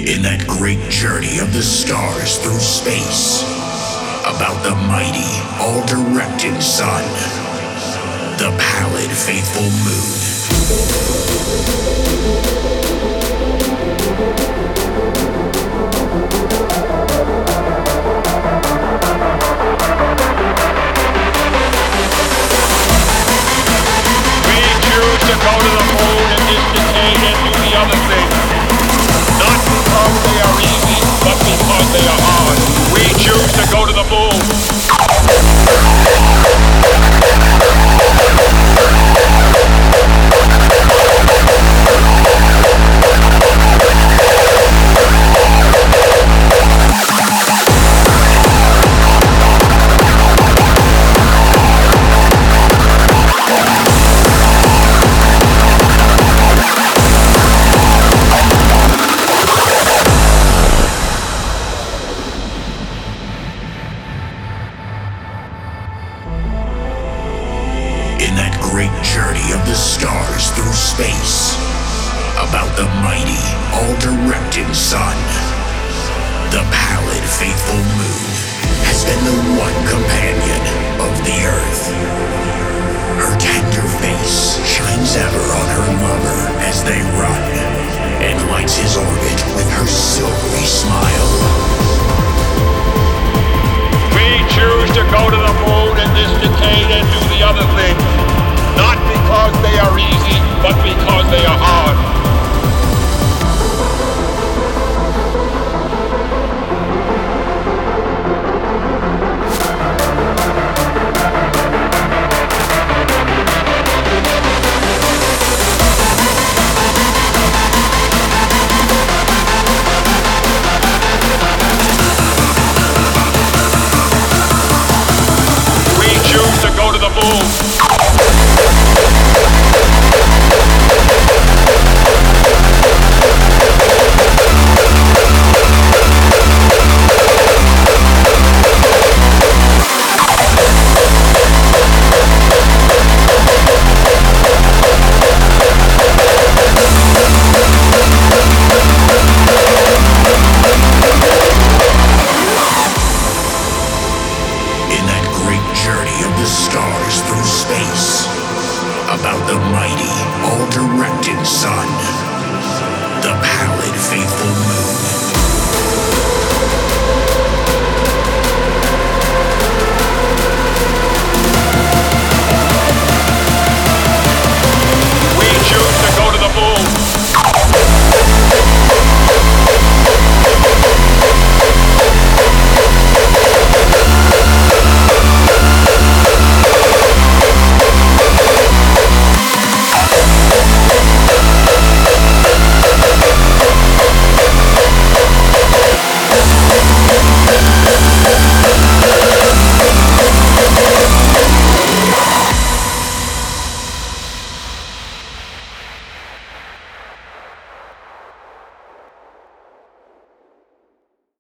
In that great journey of the stars through space, about the mighty, all-directing sun, the pallid, faithful moon. We choose to go to the moon in this decade and do the other thing. Not because they are easy, but because they are hard. We choose to go to the moon. In that great journey of the stars through space, about the mighty, all-directing sun, the pallid, faithful moon has been the one companion of the earth. Her tender face shines ever on her lover as they run, and lights his orbit with her silvery smile. We choose to go to the moon in this decade and do the other thing. Not because they are easy, but because they are hard. We choose to go to the moon.